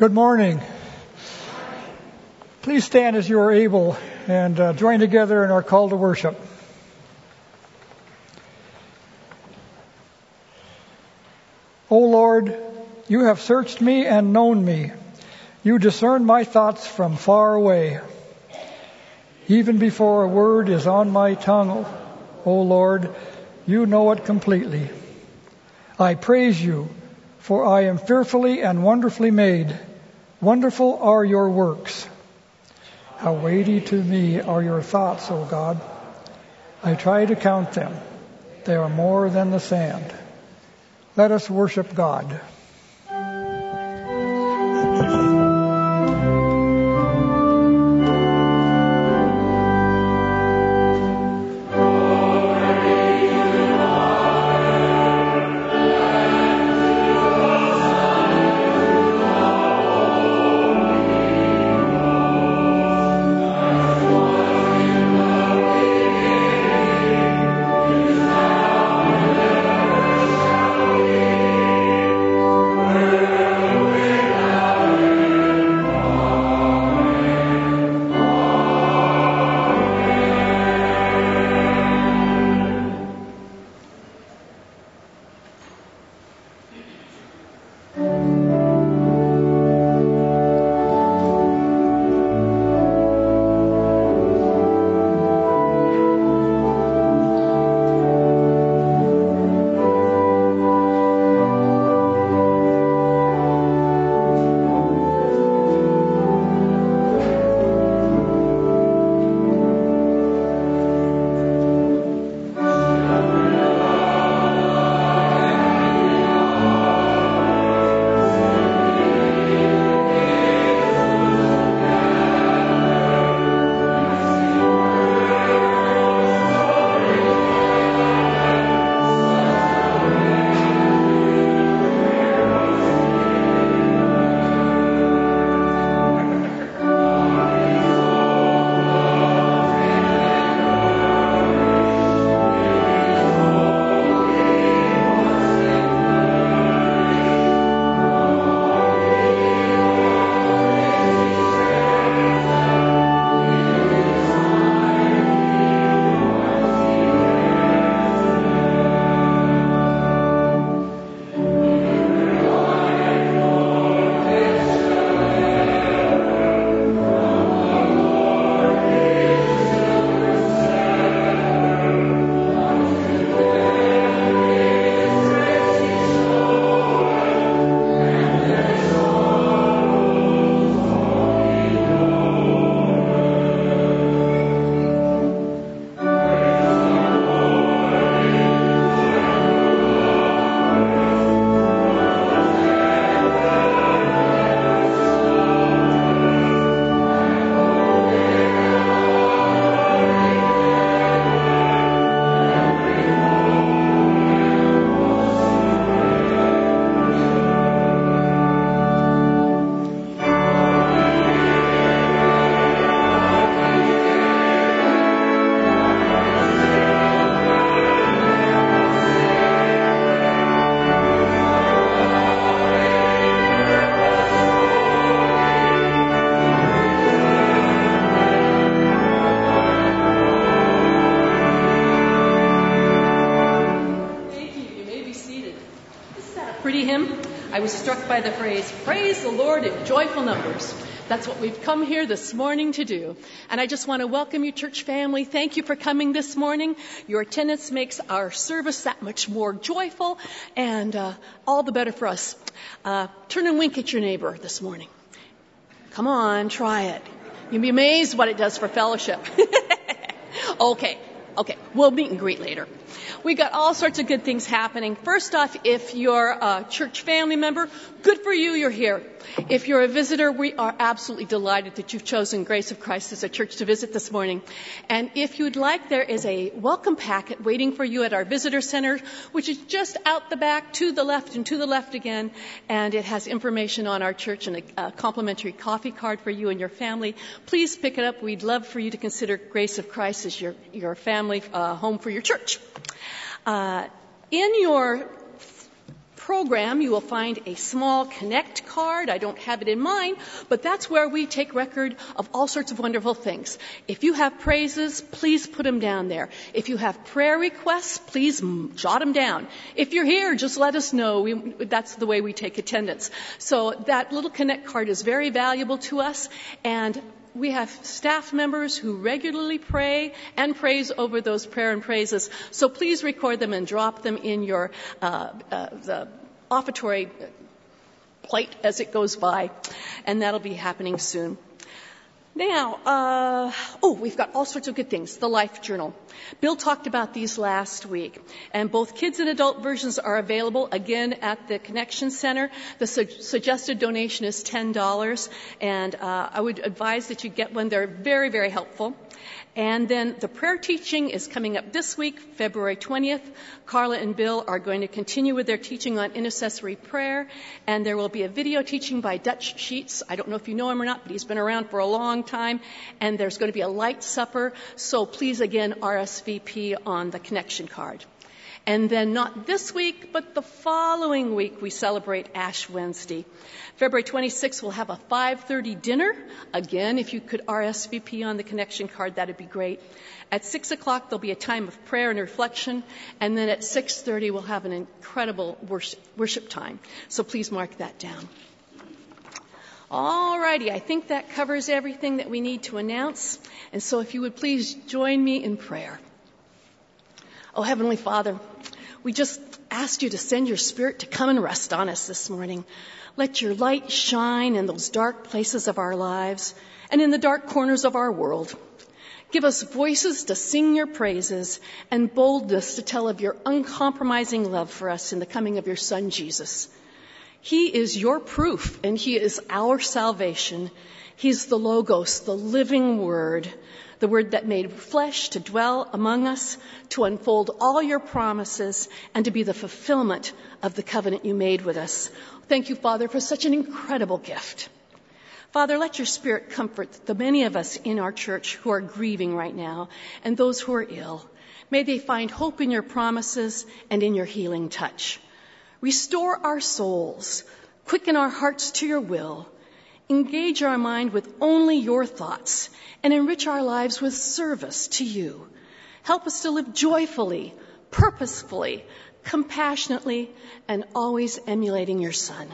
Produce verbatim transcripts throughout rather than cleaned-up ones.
Good morning. Please stand as you are able and uh, join together in our call to worship. O Lord, you have searched me and known me. You discern my thoughts from far away. Even before a word is on my tongue, O Lord, you know it completely. I praise you, for I am fearfully and wonderfully made. Wonderful are your works. How weighty to me are your thoughts, O God. I try to count them. They are more than the sand. Let us worship God. By the phrase, praise the Lord in joyful numbers. That's what we've come here this morning to do. And I just want to welcome you, church family. Thank you for coming this morning. Your attendance makes our service that much more joyful and uh, all the better for us. Uh, turn and wink at your neighbor this morning. Come on, try it. You'll be amazed what it does for fellowship. Okay. Okay, we'll meet and greet later. We got all sorts of good things happening. First off, if you're a church family member, good for you, you're here. If you're a visitor, we are absolutely delighted that you've chosen Grace of Christ as a church to visit this morning. And if you'd like, there is a welcome packet waiting for you at our visitor center, which is just out the back, to the left and to the left again. And it has information on our church and a, a complimentary coffee card for you and your family. Please pick it up. We'd love for you to consider Grace of Christ as your, your family uh, home for your church. Uh, in your program, you will find a small Connect card. I don't have it in mine, but that's where we take record of all sorts of wonderful things. If you have praises, please put them down there. If you have prayer requests, please jot them down. If you're here, just let us know. We, that's the way we take attendance. So that little Connect card is very valuable to us, and we have staff members who regularly pray and praise over those prayer and praises. So please record them and drop them in your uh, uh, the offertory plate as it goes by, and that'll be happening soon. Now, uh, oh, we've got all sorts of good things. The Life Journal. Bill talked about these last week, and both kids and adult versions are available, again, at the Connection Center. The su- suggested donation is ten dollars, and uh, I would advise that you get one. They're very, very helpful. And then the prayer teaching is coming up this week, February twentieth. Carla and Bill are going to continue with their teaching on intercessory prayer, and there will be a video teaching by Dutch Sheets. I don't know if you know him or not, but he's been around for a long time, and there's going to be a light supper. So please, again, R S V P on the connection card. And then not this week, but the following week, we celebrate Ash Wednesday. February twenty-sixth, we'll have a five thirty dinner. Again, if you could R S V P on the connection card, that'd be great. At six o'clock, there'll be a time of prayer and reflection. And then at six thirty, we'll have an incredible worship, worship time. So please mark that down. All righty, I think that covers everything that we need to announce. And so if you would please join me in prayer. Oh, Heavenly Father, we just asked you to send your Spirit to come and rest on us this morning. Let your light shine in those dark places of our lives and in the dark corners of our world. Give us voices to sing your praises and boldness to tell of your uncompromising love for us in the coming of your Son, Jesus. He is your proof, and he is our salvation. He's the Logos, the living Word, the Word that made flesh to dwell among us, to unfold all your promises, and to be the fulfillment of the covenant you made with us. Thank you, Father, for such an incredible gift. Father, let your Spirit comfort the many of us in our church who are grieving right now and those who are ill. May they find hope in your promises and in your healing touch. Restore our souls, quicken our hearts to your will, engage our mind with only your thoughts, and enrich our lives with service to you. Help us to live joyfully, purposefully, compassionately, and always emulating your Son.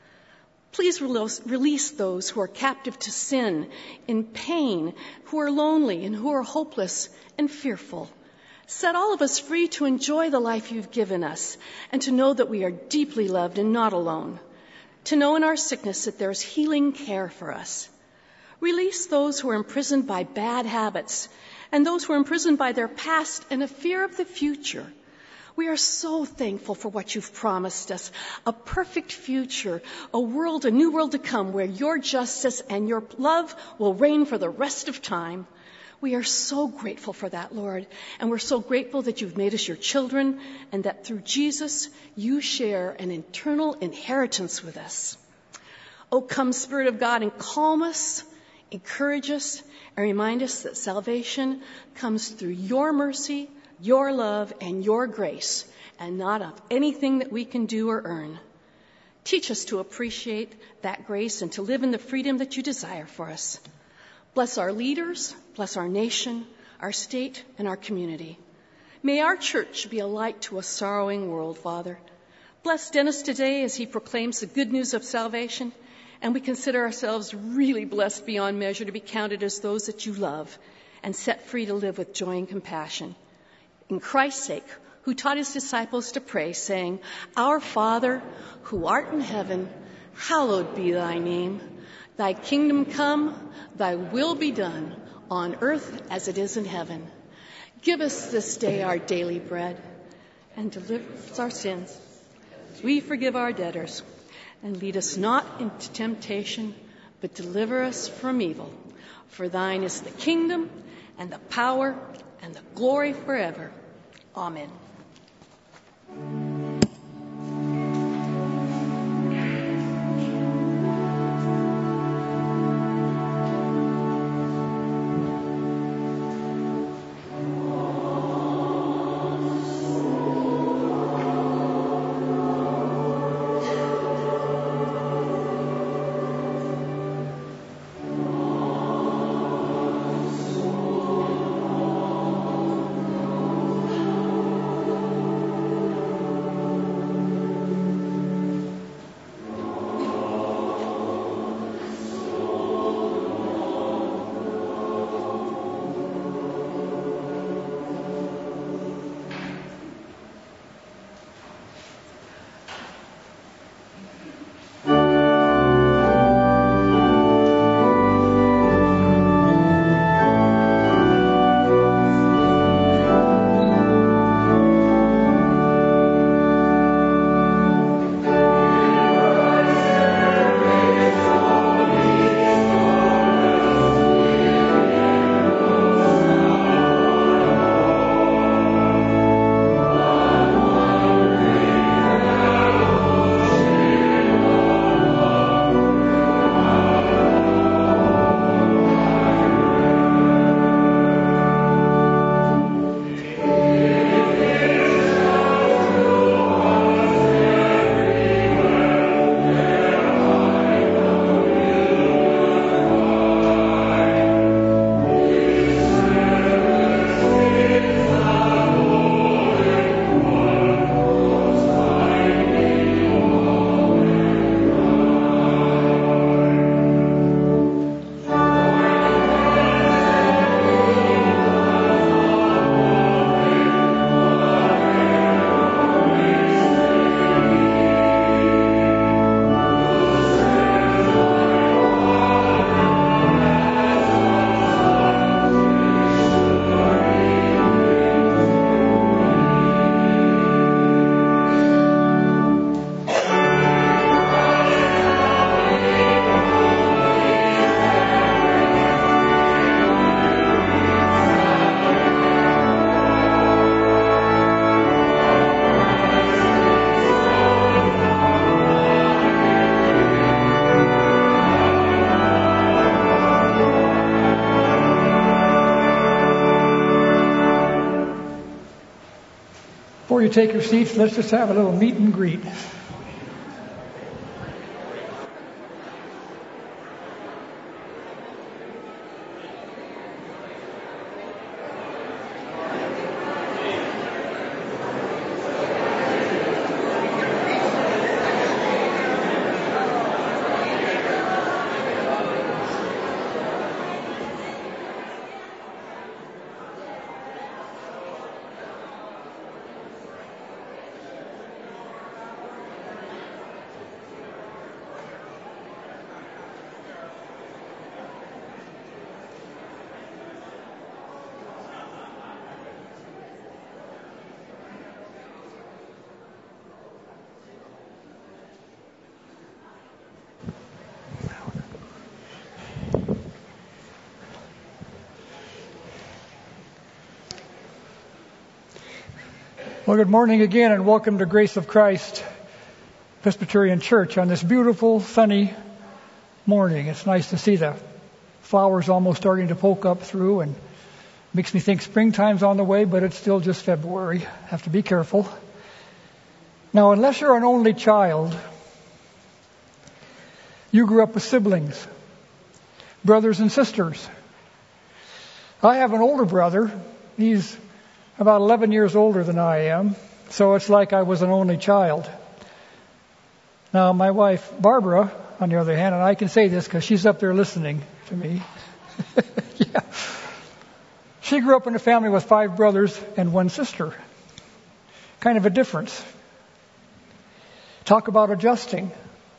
Please release those who are captive to sin, in pain, who are lonely and who are hopeless and fearful. Set all of us free to enjoy the life you've given us and to know that we are deeply loved and not alone. To know in our sickness that there is healing care for us. Release those who are imprisoned by bad habits and those who are imprisoned by their past and a fear of the future. We are so thankful for what you've promised us, a perfect future, a world, a new world to come where your justice and your love will reign for the rest of time. We are so grateful for that, Lord, and we're so grateful that you've made us your children and that through Jesus you share an eternal inheritance with us. Oh, come, Spirit of God, and calm us, encourage us, and remind us that salvation comes through your mercy, your love, and your grace, and not of anything that we can do or earn. Teach us to appreciate that grace and to live in the freedom that you desire for us. Bless our leaders, bless our nation, our state, and our community. May our church be a light to a sorrowing world, Father. Bless Dennis today as he proclaims the good news of salvation, and we consider ourselves really blessed beyond measure to be counted as those that you love and set free to live with joy and compassion. In Christ's sake, who taught his disciples to pray, saying, Our Father, who art in heaven, hallowed be thy name. Thy kingdom come, thy will be done, on earth as it is in heaven. Give us this day our daily bread, and deliver us our sins, as we forgive our debtors. And lead us not into temptation, but deliver us from evil. For thine is the kingdom, and the power, and the glory forever. Amen. you take your seats, let's just have a little meet and greet. Well, good morning again, and welcome to Grace of Christ Presbyterian Church on this beautiful, sunny morning. It's nice to see the flowers almost starting to poke up through, and makes me think springtime's on the way, but it's still just February. Have to be careful. Now, unless you're an only child, you grew up with siblings, brothers and sisters. I have an older brother. He's about eleven years older than I am, so it's like I was an only child. Now, my wife, Barbara, on the other hand, and I can say this because she's up there listening to me. Yeah. She grew up in a family with five brothers and one sister. Kind of a difference. Talk about adjusting.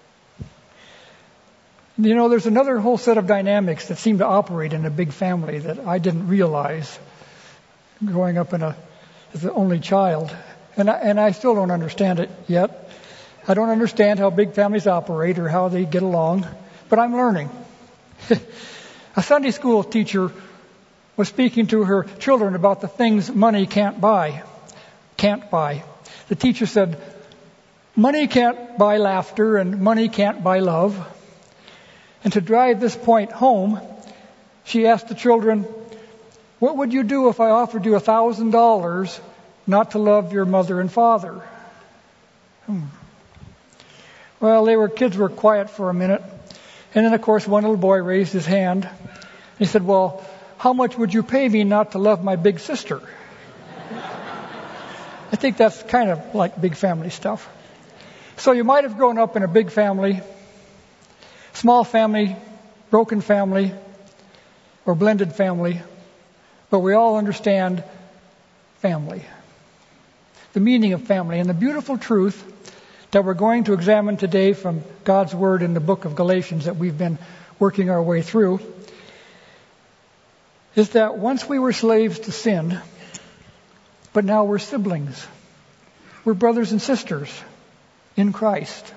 You know, there's another whole set of dynamics that seem to operate in a big family that I didn't realize growing up in a as the only child. And I, and I still don't understand it yet. I don't understand how big families operate or how they get along, but I'm learning. A Sunday school teacher was speaking to her children about the things money can't buy. Can't buy. The teacher said, money can't buy laughter and money can't buy love. And to drive this point home, she asked the children, what would you do if I offered you a thousand dollars not to love your mother and father? Hmm. Well, they were kids were quiet for a minute. And then, of course, one little boy raised his hand. He said, well, how much would you pay me not to love my big sister? I think that's kind of like big family stuff. So you might have grown up in a big family, small family, broken family, or blended family. But we all understand family, the meaning of family, and the beautiful truth that we're going to examine today from God's Word in the book of Galatians that we've been working our way through is that once we were slaves to sin, but now we're siblings. We're brothers and sisters in Christ.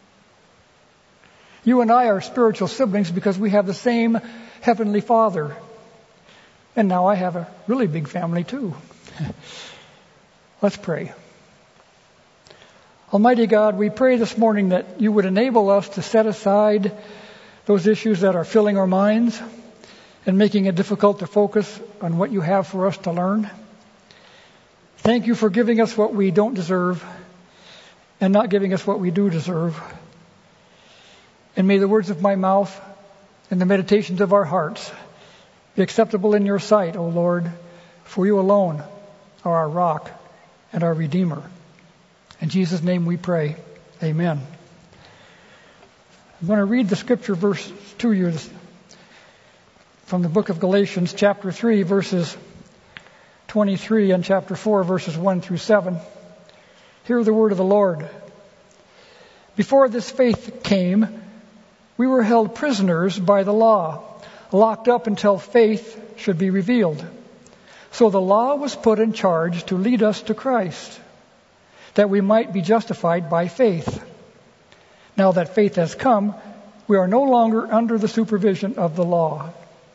You and I are spiritual siblings because we have the same Heavenly Father. And now I have a really big family too. Let's pray. Almighty God, we pray this morning that you would enable us to set aside those issues that are filling our minds and making it difficult to focus on what you have for us to learn. Thank you for giving us what we don't deserve and not giving us what we do deserve. And may the words of my mouth and the meditations of our hearts be acceptable in your sight, O Lord, for you alone are our rock and our Redeemer. In Jesus' name we pray. Amen. I'm going to read the scripture verse to you from the book of Galatians, chapter three, verses twenty-three, and chapter four, verses one through seven. Hear the word of the Lord. Before this faith came, we were held prisoners by the law, locked up until faith should be revealed. So the law was put in charge to lead us to Christ, that we might be justified by faith. Now that faith has come, we are no longer under the supervision of the law.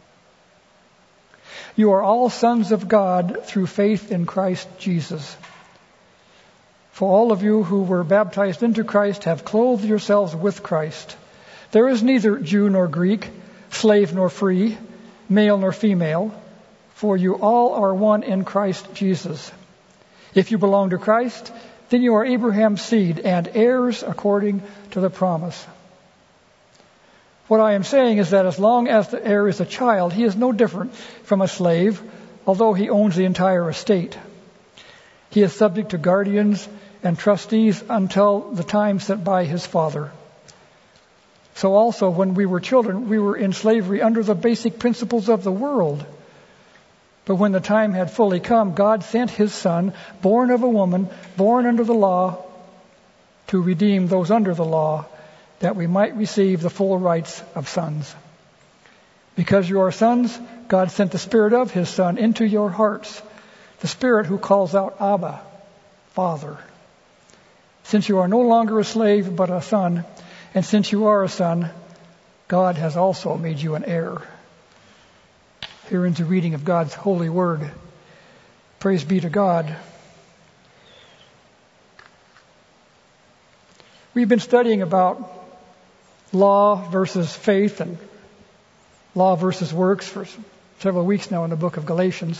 You are all sons of God through faith in Christ Jesus. For all of you who were baptized into Christ have clothed yourselves with Christ. There is neither Jew nor Greek, slave nor free, male nor female, for you all are one in Christ Jesus. If you belong to Christ, then you are Abraham's seed and heirs according to the promise. What I am saying is that as long as the heir is a child, he is no different from a slave, although he owns the entire estate. He is subject to guardians and trustees until the time set by his father. So also, when we were children, we were in slavery under the basic principles of the world. But when the time had fully come, God sent his Son, born of a woman, born under the law, to redeem those under the law, that we might receive the full rights of sons. Because you are sons, God sent the Spirit of his Son into your hearts, the Spirit who calls out, Abba, Father. Since you are no longer a slave, but a son, and since you are a son, God has also made you an heir. Here ends the reading of God's holy word. Praise be to God. We've been studying about law versus faith and law versus works for several weeks now in the book of Galatians.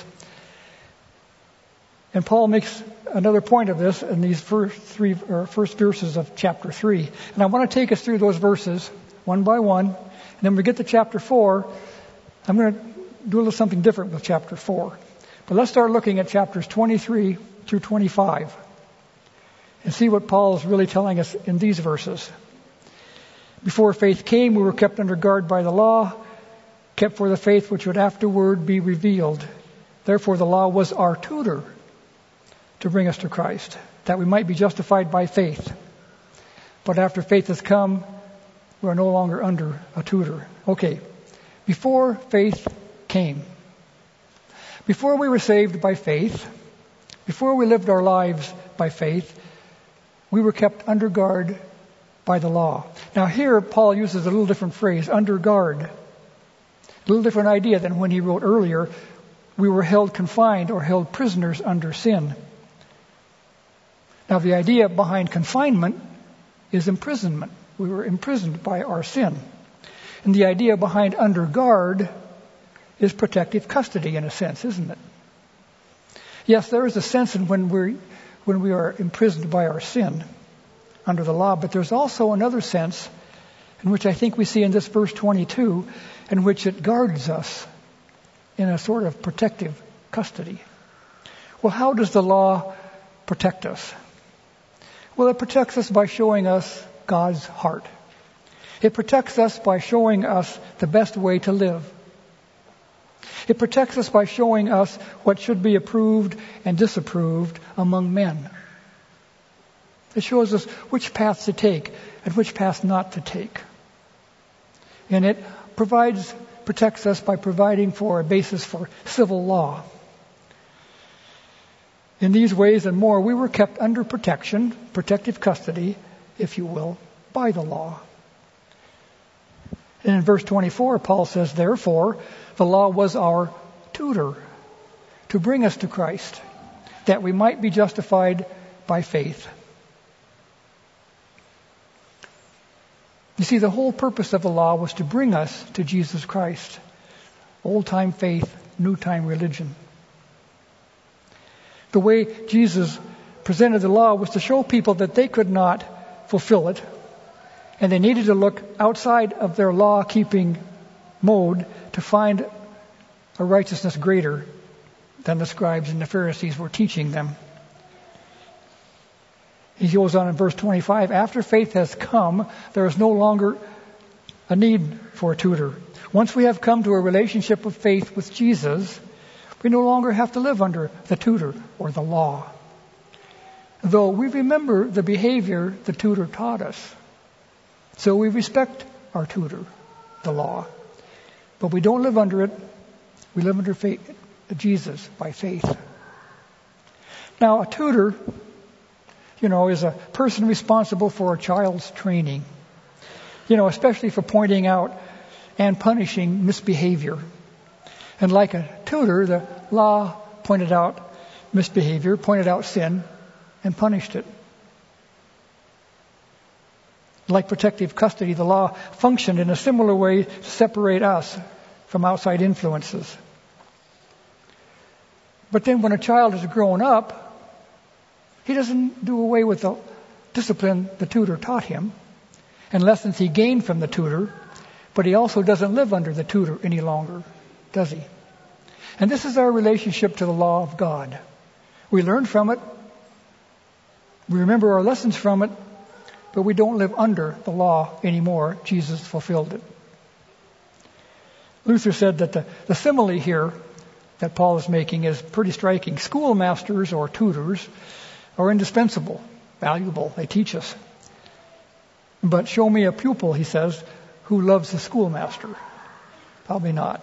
And Paul makes another point of this in these first three or first verses of chapter three. And I want to take us through those verses one by one. And then when we get to chapter four, I'm going to do a little something different with chapter four. But let's start looking at chapters twenty-three through twenty-five and see what Paul is really telling us in these verses. Before faith came, we were kept under guard by the law, kept for the faith which would afterward be revealed. Therefore, the law was our tutor to bring us to Christ, that we might be justified by faith. But after faith has come, we are no longer under a tutor. Okay, before faith came. Before we were saved by faith, before we lived our lives by faith, we were kept under guard by the law. Now here, Paul uses a little different phrase, under guard. A little different idea than when he wrote earlier, we were held confined or held prisoners under sin. Now the idea behind confinement is imprisonment. We were imprisoned by our sin. And the idea behind under guard is protective custody in a sense, isn't it? Yes, there is a sense in when we when we are imprisoned by our sin under the law, but there's also another sense in which I think we see in this verse twenty-two, in which it guards us in a sort of protective custody. Well, how does the law protect us? Well, it protects us by showing us God's heart. It protects us by showing us the best way to live. It protects us by showing us what should be approved and disapproved among men. It shows us which paths to take and which paths not to take. And it provides, protects us by providing for a basis for civil law. In these ways and more, we were kept under protection, protective custody, if you will, by the law. And in verse twenty-four, Paul says, therefore, the law was our tutor to bring us to Christ, that we might be justified by faith. You see, the whole purpose of the law was to bring us to Jesus Christ. Old-time faith, new-time religion. The way Jesus presented the law was to show people that they could not fulfill it, and they needed to look outside of their law-keeping mode to find a righteousness greater than the scribes and the Pharisees were teaching them. He goes on in verse twenty-five, after faith has come, there is no longer a need for a tutor. Once we have come to a relationship of faith with Jesus, we no longer have to live under the tutor or the law. Though we remember the behavior the tutor taught us. So we respect our tutor, the law. But we don't live under it. We live under faith, Jesus by faith. Now, a tutor, you know, is a person responsible for a child's training. You know, especially for pointing out and punishing misbehavior. And like a tutor, the law pointed out misbehavior, pointed out sin, and punished it. Like protective custody, the law functioned in a similar way to separate us from outside influences. But then when a child is grown up, He doesn't do away with the discipline the tutor taught him and lessons he gained from the tutor, but he also doesn't live under the tutor any longer, does he? And this is our relationship to the law of God. We learn from it, we remember our lessons from it, but we don't live under the law anymore. Jesus fulfilled it. Luther said that the, the simile here that Paul is making is pretty striking. Schoolmasters or tutors are indispensable, valuable. They teach us. But show me a pupil, he says, who loves the schoolmaster. Probably not.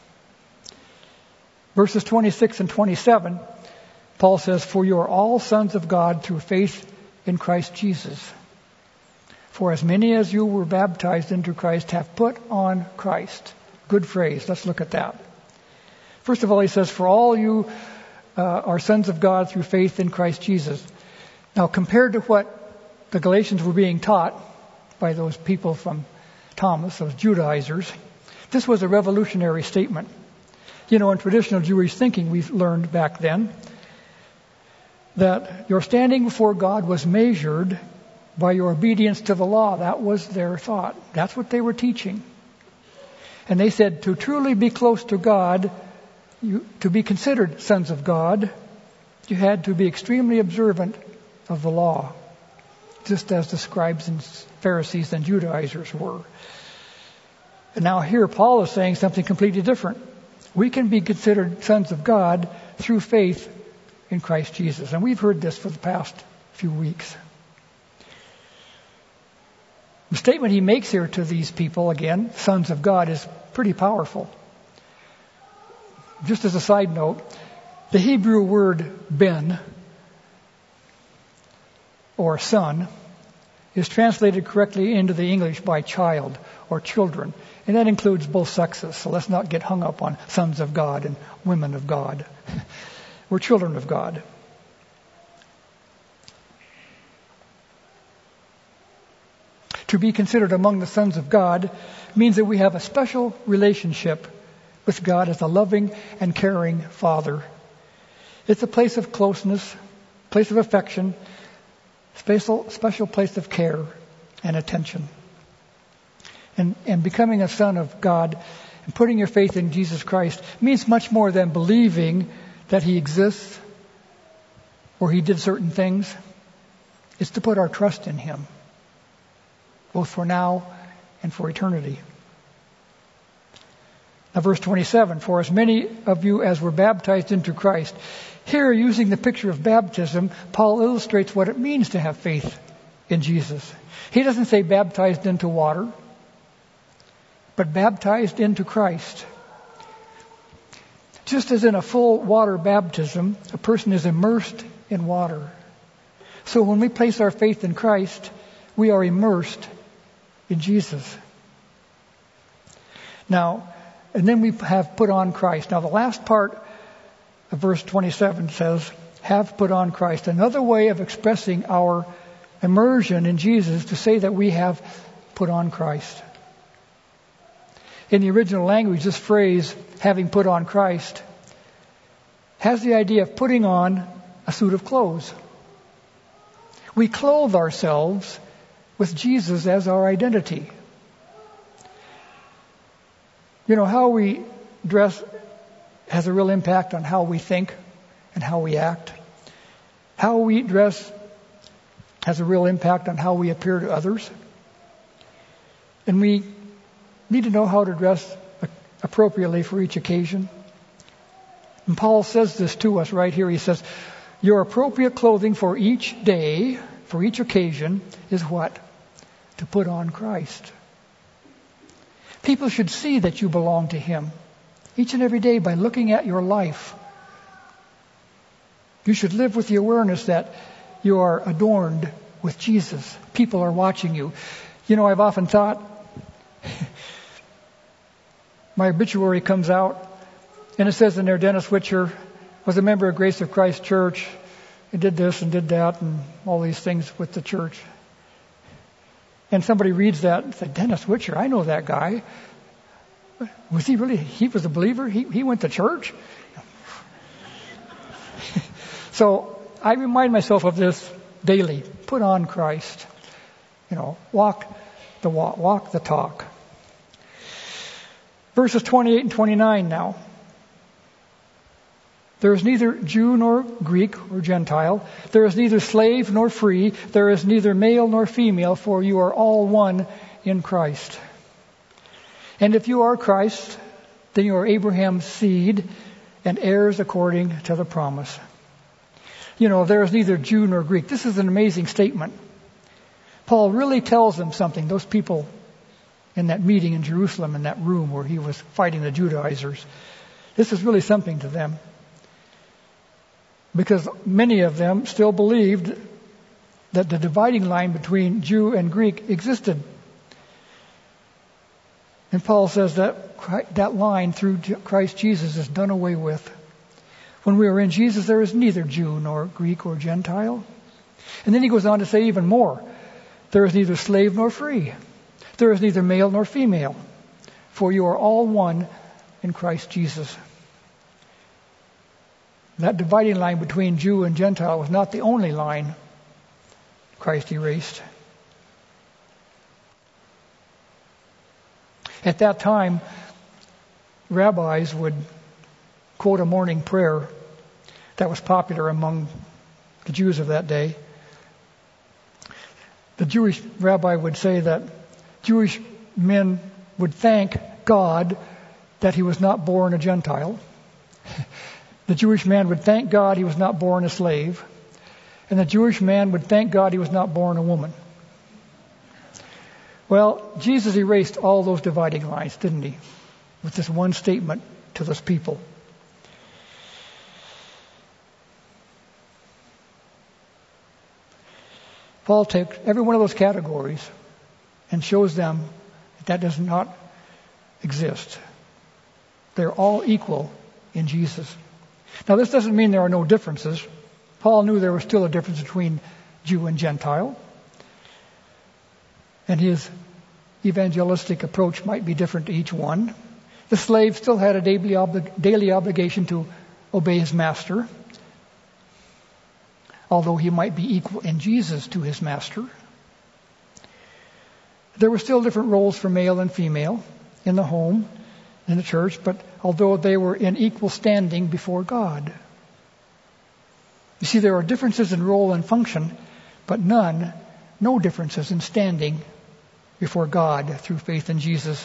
Verses twenty-six and twenty-seven, Paul says, for you are all sons of God through faith in Christ Jesus. For as many as you were baptized into Christ have put on Christ. Good phrase. Let's look at that. First of all, he says, for all you uh, are sons of God through faith in Christ Jesus. Now, compared to what the Galatians were being taught by those people from Thomas, those Judaizers, this was a revolutionary statement. You know, in traditional Jewish thinking, we've learned back then that your standing before God was measured by your obedience to the law. That was their thought. That's what they were teaching. And they said to truly be close to God, you, to be considered sons of God, you had to be extremely observant of the law, just as the scribes and Pharisees and Judaizers were. And now here Paul is saying something completely different. We can be considered sons of God through faith in Christ Jesus. And we've heard this for the past few weeks. The statement he makes here to these people, again, sons of God, is pretty powerful. Just as a side note, the Hebrew word ben, or son, is translated correctly into the English by child or children. And that includes both sexes. So let's not get hung up on sons of God and women of God. We're children of God. To be considered among the sons of God means that we have a special relationship with God as a loving and caring Father. It's a place of closeness, place of affection, special, special place of care and attention. And, and becoming a son of God and putting your faith in Jesus Christ means much more than believing that He exists or He did certain things. It's to put our trust in Him, both for now and for eternity. Now, verse twenty-seven, for as many of you as were baptized into Christ. Here, using the picture of baptism, Paul illustrates what it means to have faith in Jesus. He doesn't say baptized into water, but baptized into Christ. Just as in a full water baptism, a person is immersed in water. So when we place our faith in Christ, we are immersed in Jesus. Now, and then we have put on Christ. Now, the last part of verse twenty-seven says, have put on Christ. Another way of expressing our immersion in Jesus to say that we have put on Christ. In the original language, this phrase, having put on Christ, has the idea of putting on a suit of clothes. We clothe ourselves with Jesus as our identity. You know, how we dress has a real impact on how we think and how we act. How we dress has a real impact on how we appear to others. And we need to know how to dress appropriately for each occasion. And Paul says this to us right here. He says, your appropriate clothing for each day, for each occasion, is what? To put on Christ. People should see that you belong to Him each and every day by looking at your life. You should live with the awareness that you are adorned with Jesus. People are watching you. You know, I've often thought, my obituary comes out, and it says in there, Dennis Witcher was a member of Grace of Christ Church. He did this and did that and all these things with the church. And somebody reads that and said, Dennis Witcher, I know that guy. Was he really, he was a believer? He, he went to church? So I remind myself of this daily. Put on Christ. You know, walk the walk, walk the talk. Verses twenty-eight and twenty-nine now. There is neither Jew nor Greek or Gentile. There is neither slave nor free. There is neither male nor female, for you are all one in Christ. And if you are Christ, then you are Abraham's seed and heirs according to the promise. You know, there is neither Jew nor Greek. This is an amazing statement. Paul really tells them something, those people in that meeting in Jerusalem, in that room where he was fighting the Judaizers. This is really something to them. Because many of them still believed that the dividing line between Jew and Greek existed. And Paul says that that line through Christ Jesus is done away with. When we are in Jesus, there is neither Jew nor Greek or Gentile. And then he goes on to say even more. There is neither slave nor free. There is neither male nor female. For you are all one in Christ Jesus. That dividing line between Jew and Gentile was not the only line Christ erased. At that time, rabbis would quote a morning prayer that was popular among the Jews of that day. The Jewish rabbi would say that Jewish men would thank God that he was not born a Gentile. The Jewish man would thank God he was not born a slave. And the Jewish man would thank God he was not born a woman. Well, Jesus erased all those dividing lines, didn't he? With this one statement to those people. Paul takes every one of those categories and shows them that that does not exist. They're all equal in Jesus. Now, this doesn't mean there are no differences. Paul knew there was still a difference between Jew and Gentile. And his evangelistic approach might be different to each one. The slave still had a daily, obli- daily obligation to obey his master, although he might be equal in Jesus to his master. There were still different roles for male and female in the home, in the church, but although they were in equal standing before God. You see, there are differences in role and function, but none, no differences in standing before God through faith in Jesus.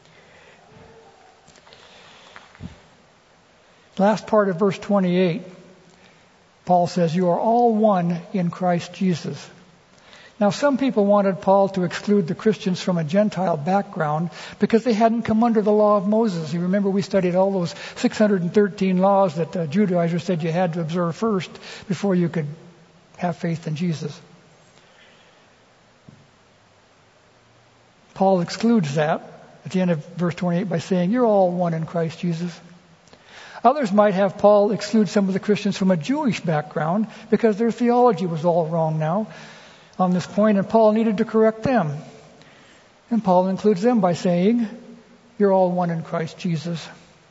Last part of verse twenty-eight, Paul says, you are all one in Christ Jesus. Now, some people wanted Paul to exclude the Christians from a Gentile background because they hadn't come under the law of Moses. You remember we studied all those six hundred thirteen laws that the Judaizers said you had to observe first before you could have faith in Jesus. Paul excludes that at the end of verse twenty-eight by saying, you're all one in Christ Jesus. Others might have Paul exclude some of the Christians from a Jewish background because their theology was all wrong now on this point, and Paul needed to correct them. And Paul includes them by saying, you're all one in Christ Jesus.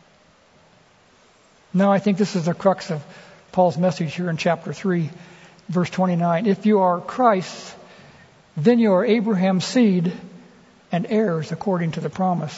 Now, I think this is the crux of Paul's message here in chapter three, verse twenty-nine. If you are Christ, then you are Abraham's seed and heirs according to the promise.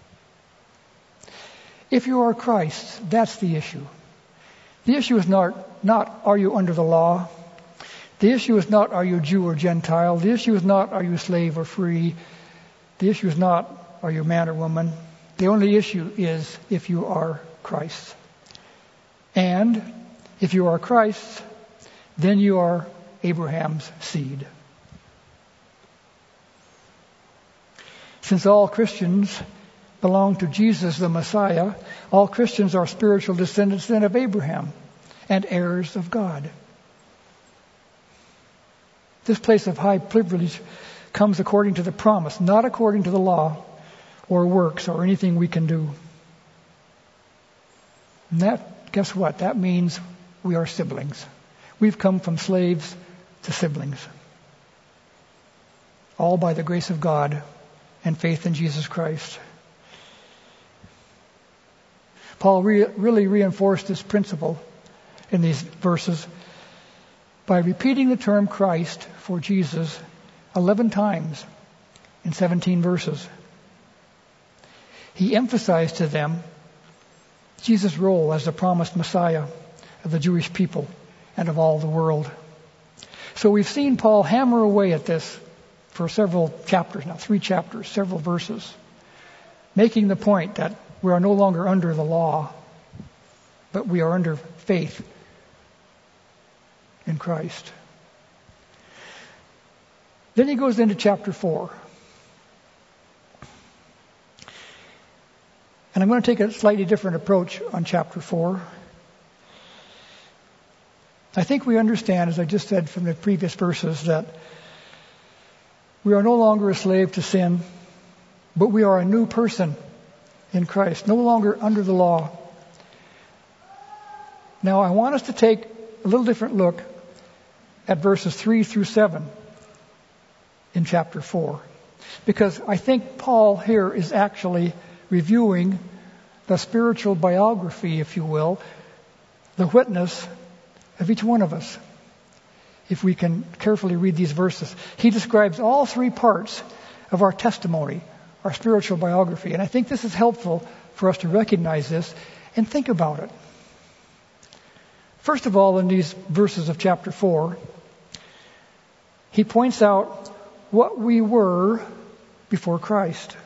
If you are Christ, that's the issue. The issue is not, not are you under the law? The issue is not are you Jew or Gentile? The issue is not are you slave or free? The issue is not are you man or woman? The only issue is if you are Christ. And if you are Christ, then you are Abraham's seed. Since all Christians belong to Jesus the Messiah, all Christians are spiritual descendants then of Abraham and heirs of God. This place of high privilege comes according to the promise, not according to the law or works or anything we can do. And that, guess what? That means we are siblings. We've come from slaves to siblings. All by the grace of God and faith in Jesus Christ. Paul re- really reinforced this principle in these verses by repeating the term Christ for Jesus eleven times in seventeen verses. He emphasized to them Jesus' role as the promised Messiah of the Jewish people and of all the world. So we've seen Paul hammer away at this for several chapters now, three chapters, several verses, making the point that we are no longer under the law, but we are under faith in Christ. Then he goes into chapter four. And I'm going to take a slightly different approach on chapter four. I think we understand, as I just said from the previous verses, that we are no longer a slave to sin, but we are a new person in Christ, no longer under the law. Now, I want us to take a little different look at verses three through seven in chapter four, because I think Paul here is actually reviewing the spiritual biography, if you will, the witness of each one of us. If we can carefully read these verses, he describes all three parts of our testimony, our spiritual biography. And I think this is helpful for us to recognize this and think about it. First of all, in these verses of chapter four, he points out what we were before Christ.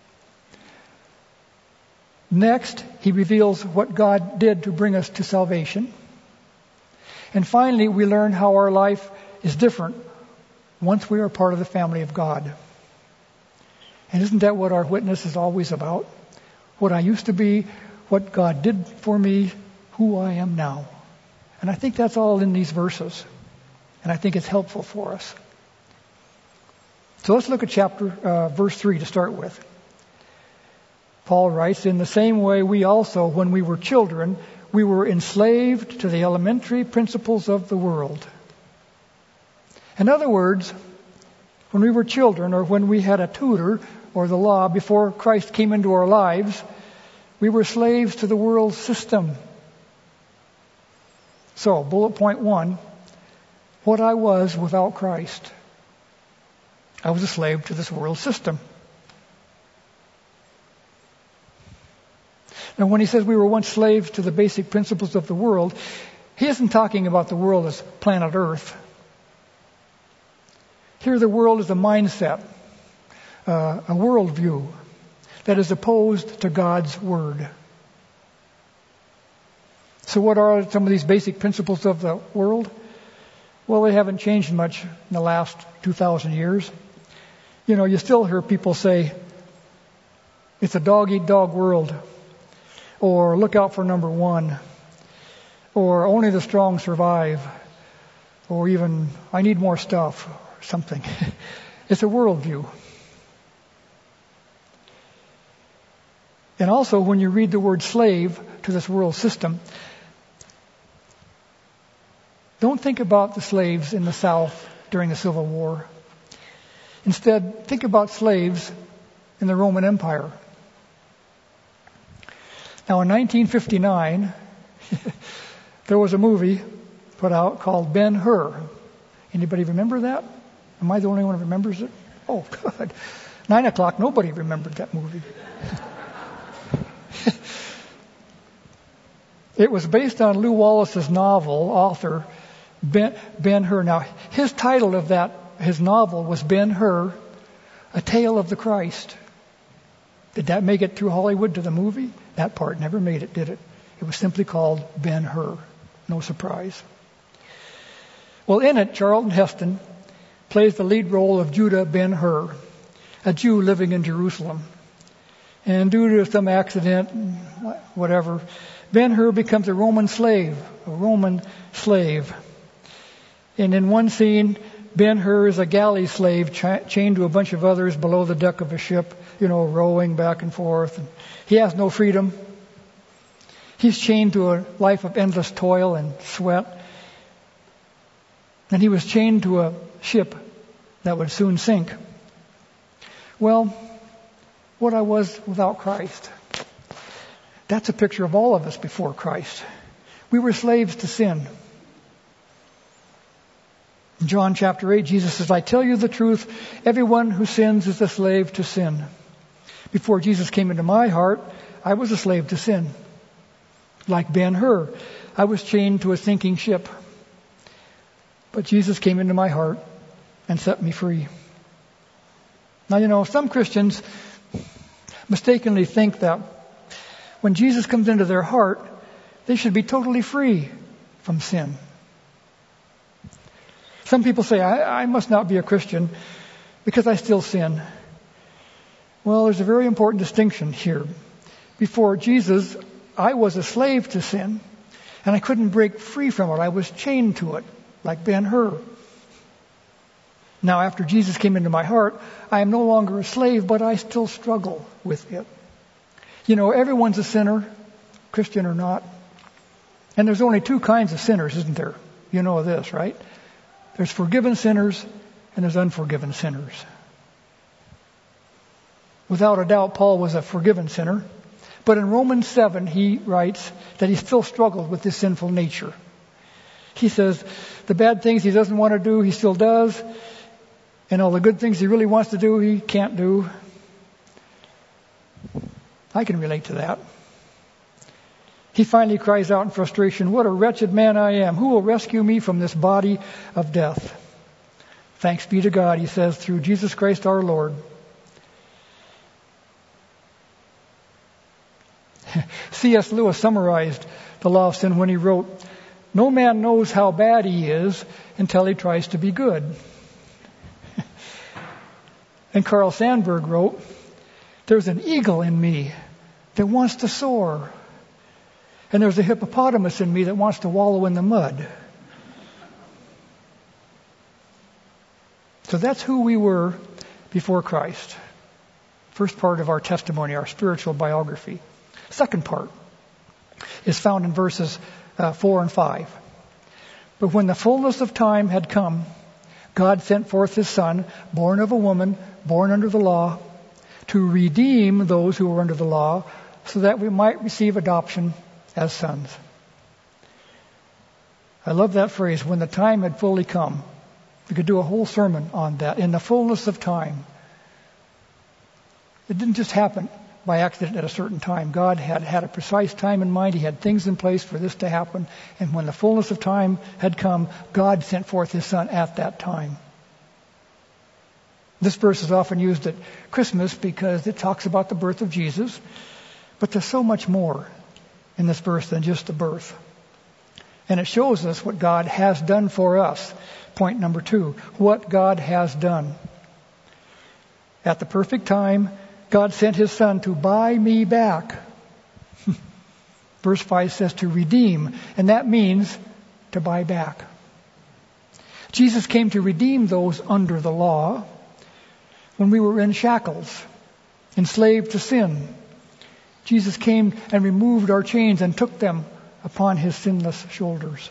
Next, he reveals what God did to bring us to salvation. And finally, we learn how our life is different once we are part of the family of God. And isn't that what our witness is always about? What I used to be, what God did for me, who I am now. And I think that's all in these verses. And I think it's helpful for us. So let's look at chapter, uh, verse three to start with. Paul writes, "In the same way we also, when we were children, we were enslaved to the elementary principles of the world." In other words, when we were children, or when we had a tutor or the law before Christ came into our lives, we were slaves to the world system. So, bullet point one, what I was without Christ. I was a slave to this world system. Now, when he says we were once slaves to the basic principles of the world, he isn't talking about the world as planet Earth. Here, the world is a mindset, uh, a worldview that is opposed to God's Word. So what are some of these basic principles of the world? Well, they haven't changed much in the last two thousand years. You know, you still hear people say, it's a dog-eat-dog world. Or look out for number one. Or only the strong survive. Or even, I need more stuff. Or something. It's a worldview. And also, when you read the word slave to this world system, don't think about the slaves in the South during the Civil War. Instead, think about slaves in the Roman Empire. Now, in nineteen fifty-nine, there was a movie put out called Ben-Hur. Anybody remember that? Am I the only one who remembers it? Oh, good. Nine o'clock, nobody remembered that movie. It was based on Lew Wallace's novel, author Ben, Ben-Hur. Now, his title of that, his novel was Ben-Hur, A Tale of the Christ. Did that make it through Hollywood to the movie? That part never made it, did it? It was simply called Ben-Hur. No surprise. Well, in it, Charlton Heston plays the lead role of Judah Ben-Hur, a Jew living in Jerusalem. And due to some accident, whatever, Ben-Hur becomes a Roman slave, a Roman slave. And in one scene, Ben-Hur is a galley slave cha- chained to a bunch of others below the deck of a ship, you know, rowing back and forth. And he has no freedom. He's chained to a life of endless toil and sweat. And he was chained to a ship that would soon sink. Well, what I was without Christ. That's a picture of all of us before Christ. We were slaves to sin. In John chapter eight, Jesus says, I tell you the truth, everyone who sins is a slave to sin. Before Jesus came into my heart, I was a slave to sin. Like Ben-Hur, I was chained to a sinking ship. But Jesus came into my heart and set me free. Now, you know, some Christians mistakenly think that when Jesus comes into their heart, they should be totally free from sin. Some people say, I, I must not be a Christian because I still sin. Well, there's a very important distinction here. Before Jesus, I was a slave to sin, and I couldn't break free from it. I was chained to it, like Ben-Hur. Now, after Jesus came into my heart, I am no longer a slave, but I still struggle with it. You know, everyone's a sinner, Christian or not. And there's only two kinds of sinners, isn't there? You know this, right? There's forgiven sinners and there's unforgiven sinners. Without a doubt, Paul was a forgiven sinner. But in Romans seven, he writes that he still struggled with this sinful nature. He says the bad things he doesn't want to do, he still does. And all the good things he really wants to do, he can't do. I can relate to that. He finally cries out in frustration, what a wretched man I am. Who will rescue me from this body of death? Thanks be to God, he says, through Jesus Christ our Lord. C S Lewis summarized the law of sin when he wrote, no man knows how bad he is until he tries to be good. And Carl Sandburg wrote, there's an eagle in me that wants to soar. And there's a hippopotamus in me that wants to wallow in the mud. So that's who we were before Christ. First part of our testimony, our spiritual biography. Second part is found in verses uh, four and five. But when the fullness of time had come, God sent forth his Son, born of a woman, born under the law, to redeem those who were under the law, so that we might receive adoption as sons. I love that phrase, when the time had fully come. We could do a whole sermon on that, in the fullness of time. It didn't just happen by accident at a certain time. God had had a precise time in mind. He had things in place for this to happen. And when the fullness of time had come, God sent forth his Son at that time. This verse is often used at Christmas because it talks about the birth of Jesus. But there's so much more in this verse than just the birth. And it shows us what God has done for us. Point number two, what God has done. At the perfect time, God sent his Son to buy me back. Verse five says to redeem, and that means to buy back. Jesus came to redeem those under the law when we were in shackles, enslaved to sin. Jesus came and removed our chains and took them upon his sinless shoulders.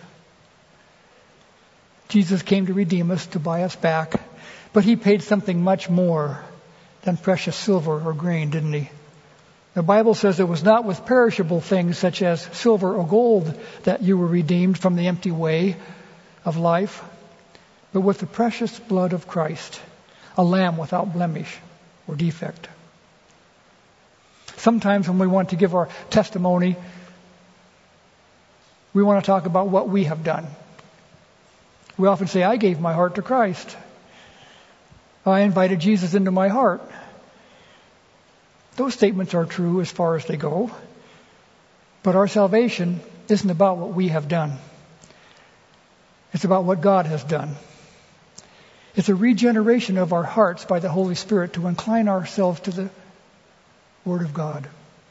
Jesus came to redeem us, to buy us back, but he paid something much more than precious silver or grain, didn't he? The Bible says it was not with perishable things such as silver or gold that you were redeemed from the empty way of life, but with the precious blood of Christ, a lamb without blemish or defect. Sometimes when we want to give our testimony, we want to talk about what we have done. We often say, I gave my heart to Christ. I invited Jesus into my heart. Those statements are true as far as they go. But our salvation isn't about what we have done. It's about what God has done. It's a regeneration of our hearts by the Holy Spirit to incline ourselves to the Word of God.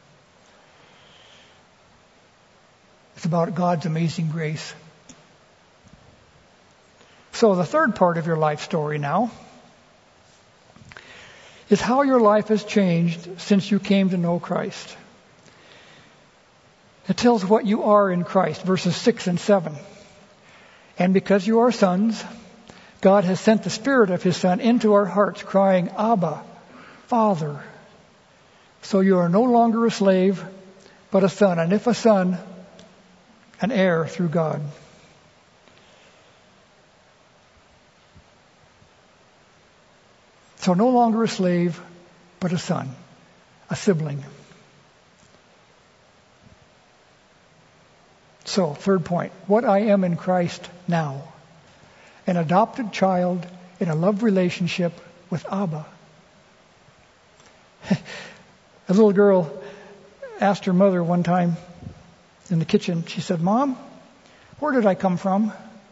It's about God's amazing grace. So the third part of your life story now is how your life has changed since you came to know Christ. It tells what you are in Christ, verses six and seven. And because you are sons, God has sent the Spirit of his Son into our hearts, crying, Abba, Father. So you are no longer a slave, but a son. And if a son, an heir through God. So no longer a slave, but a son, a sibling. So, third point, what I am in Christ now. An adopted child in a love relationship with Abba. A little girl asked her mother one time in the kitchen, she said, "Mom, where did I come from?"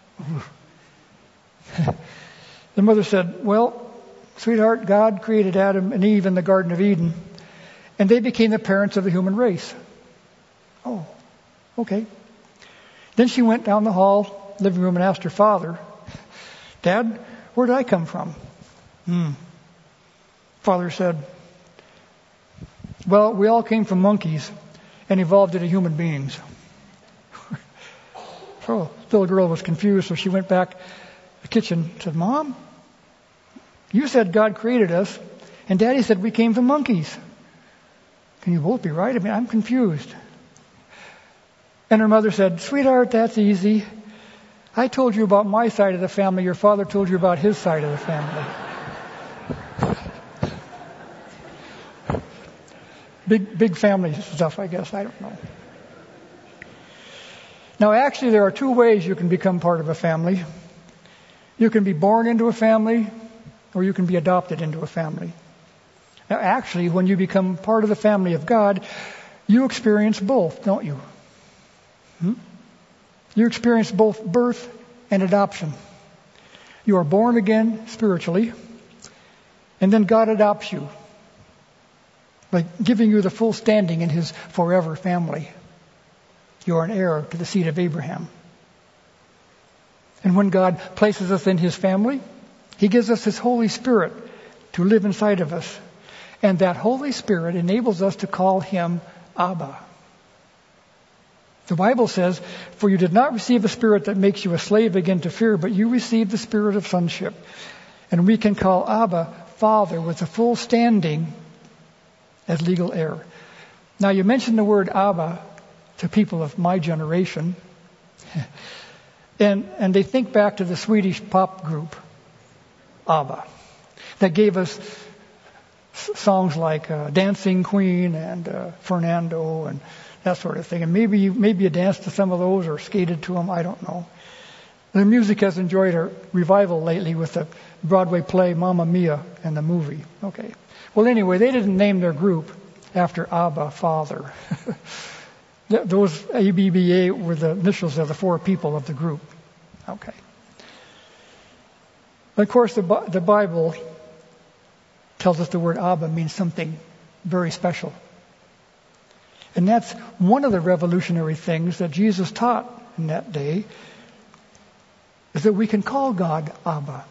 The mother said, "Well, sweetheart, God created Adam and Eve in the Garden of Eden, and they became the parents of the human race." Oh, okay. Then she went down the hall, living room, and asked her father, "Dad, where did I come from?" Hmm. Father said, "Well, we all came from monkeys and evolved into human beings." So the little girl was confused, so she went back to the kitchen and said, "Mom, you said God created us, and Daddy said we came from monkeys. Can you both be right? I mean, I'm confused." And her mother said, "Sweetheart, that's easy. I told you about my side of the family. Your father told you about his side of the family." Big, big family stuff, I guess. I don't know. Now, actually, there are two ways you can become part of a family. You can be born into a family, or you can be adopted into a family. Now, actually, when you become part of the family of God, you experience both, don't you? Hmm? You experience both birth and adoption. You are born again spiritually, and then God adopts you by giving you the full standing in His forever family. You are an heir to the seed of Abraham. And when God places us in His family, He gives us His Holy Spirit to live inside of us. And that Holy Spirit enables us to call Him Abba. The Bible says, "For you did not receive a spirit that makes you a slave again to fear, but you received the spirit of sonship." And we can call Abba Father with a full standing as legal heir. Now, you mentioned the word Abba to people of my generation, and and they think back to the Swedish pop group ABBA that gave us s- songs like uh, Dancing Queen and uh, Fernando and that sort of thing. And maybe you, maybe you danced to some of those or skated to them. I don't know. Their music has enjoyed a revival lately with the Broadway play Mamma Mia and the movie. Okay. Well, anyway, they didn't name their group after Abba, Father. Those A B B A were the initials of the four people of the group. Okay. Of course, the, the Bible tells us the word Abba means something very special. And that's one of the revolutionary things that Jesus taught in that day, is that we can call God Abba.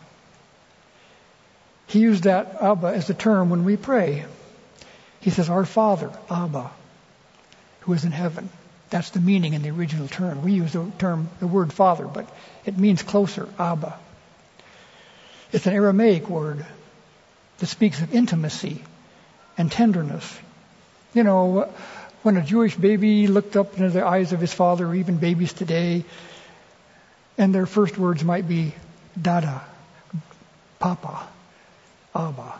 He used that Abba as a term when we pray. He says, "Our Father, Abba, who is in heaven." That's the meaning in the original term. We use the term, the word Father, but it means closer, Abba. It's an Aramaic word that speaks of intimacy and tenderness. You know, when a Jewish baby looked up into the eyes of his father, or even babies today, and their first words might be Dada, Papa, Abba.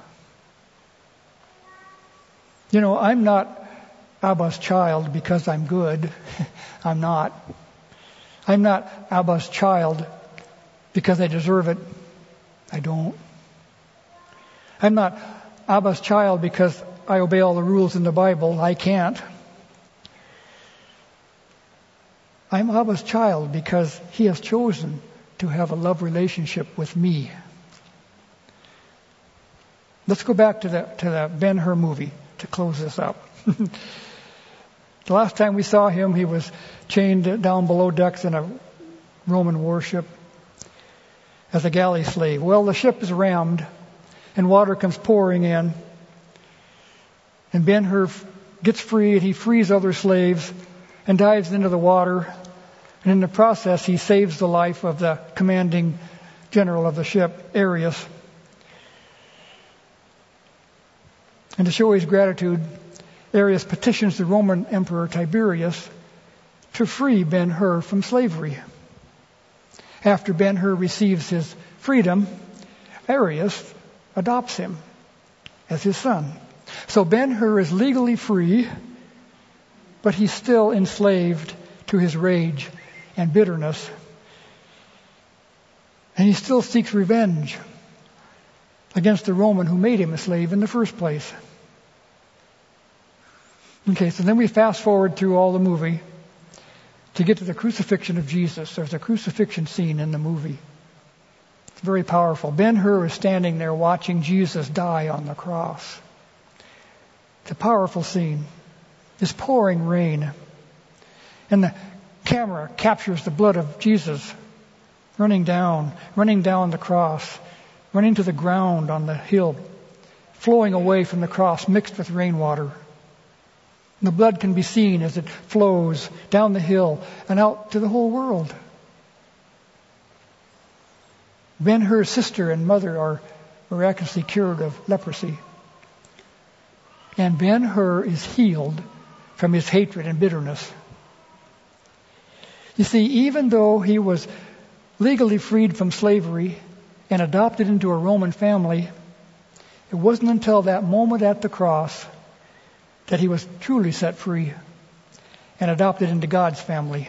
You know, I'm not Abba's child because I'm good. I'm not. I'm not Abba's child because I deserve it. I don't. I'm not Abba's child because I obey all the rules in the Bible. I can't. I'm Abba's child because He has chosen to have a love relationship with me. Let's go back to the to the Ben-Hur movie to close this up. The last time we saw him, he was chained down below decks in a Roman warship as a galley slave. Well, the ship is rammed, and water comes pouring in. And Ben-Hur gets free, and he frees other slaves and dives into the water. And in the process, he saves the life of the commanding general of the ship, Arius. And to show his gratitude, Arius petitions the Roman Emperor Tiberius to free Ben-Hur from slavery. After Ben-Hur receives his freedom, Arius adopts him as his son. So Ben-Hur is legally free, but he's still enslaved to his rage and bitterness. And he still seeks revenge against the Roman who made him a slave in the first place. Okay, so then we fast forward through all the movie to get to the crucifixion of Jesus. There's a crucifixion scene in the movie. It's very powerful. Ben-Hur is standing there watching Jesus die on the cross. It's a powerful scene. It's pouring rain. And the camera captures the blood of Jesus running down, running down the cross, running to the ground on the hill, flowing away from the cross, mixed with rainwater. And the blood can be seen as it flows down the hill and out to the whole world. Ben-Hur's sister and mother are miraculously cured of leprosy. And Ben-Hur is healed from his hatred and bitterness. You see, even though he was legally freed from slavery and adopted into a Roman family, it wasn't until that moment at the cross that he was truly set free and adopted into God's family.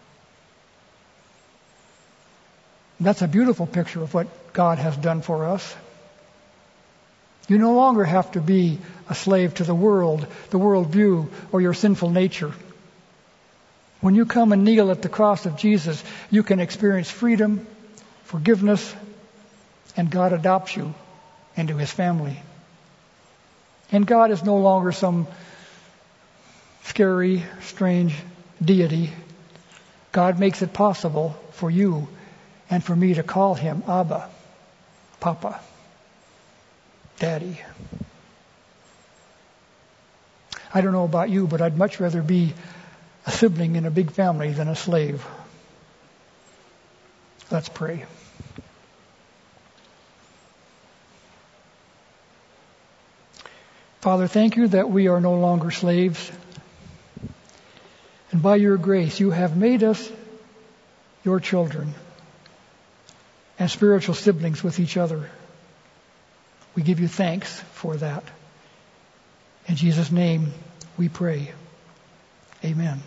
And that's a beautiful picture of what God has done for us. You no longer have to be a slave to the world, the world view, or your sinful nature. When you come and kneel at the cross of Jesus, you can experience freedom, forgiveness, and God adopts you into his family. And God is no longer some scary, strange deity. God makes it possible for you and for me to call him Abba, Papa, Daddy. I don't know about you, but I'd much rather be a sibling in a big family than a slave. Let's pray. Father, thank you that we are no longer slaves. And by your grace, you have made us your children and spiritual siblings with each other. We give you thanks for that. In Jesus' name we pray. Amen.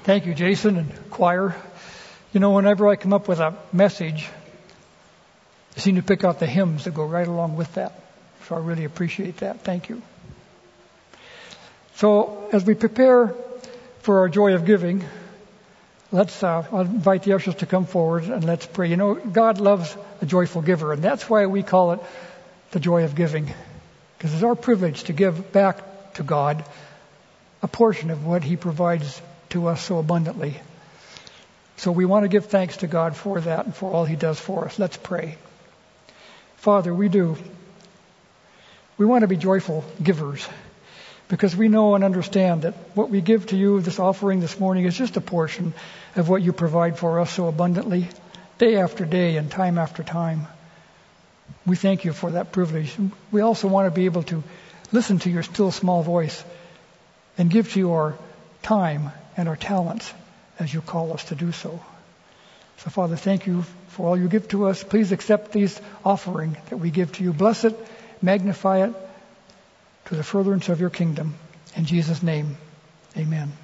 Thank you, Jason and choir. You know, whenever I come up with a message, I seem to pick out the hymns that go right along with that. So I really appreciate that. Thank you. So as we prepare for our joy of giving, let's uh, I'll invite the ushers to come forward and let's pray. You know, God loves a joyful giver, and that's why we call it the joy of giving, because it's our privilege to give back to God a portion of what He provides to us so abundantly. So we want to give thanks to God for that and for all He does for us. Let's pray. Father, we do. We want to be joyful givers, because we know and understand that what we give to you, this offering this morning, is just a portion of what you provide for us so abundantly, day after day and time after time. We thank you for that privilege. We also want to be able to listen to your still small voice and give to you our time and our talents as you call us to do so. So, Father, thank you for all you give to us. Please accept these offering that we give to you. Bless it, magnify it, to the furtherance of your kingdom. In Jesus' name, amen.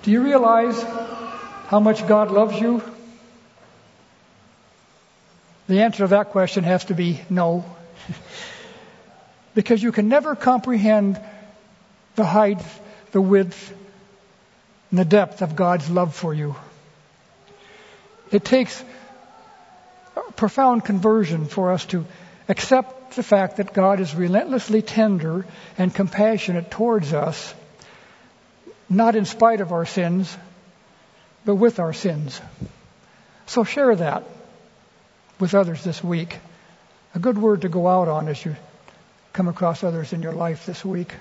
Do you realize how much God loves you? The answer to that question has to be no. Because you can never comprehend the height, the width, and the depth of God's love for you. It takes a profound conversion for us to accept the fact that God is relentlessly tender and compassionate towards us, not in spite of our sins, but with our sins. So share that with others this week. A good word to go out on as you come across others in your life this week.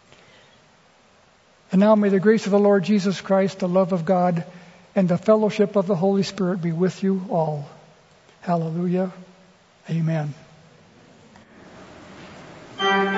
And now may the grace of the Lord Jesus Christ, the love of God, and the fellowship of the Holy Spirit be with you all. Hallelujah. Amen.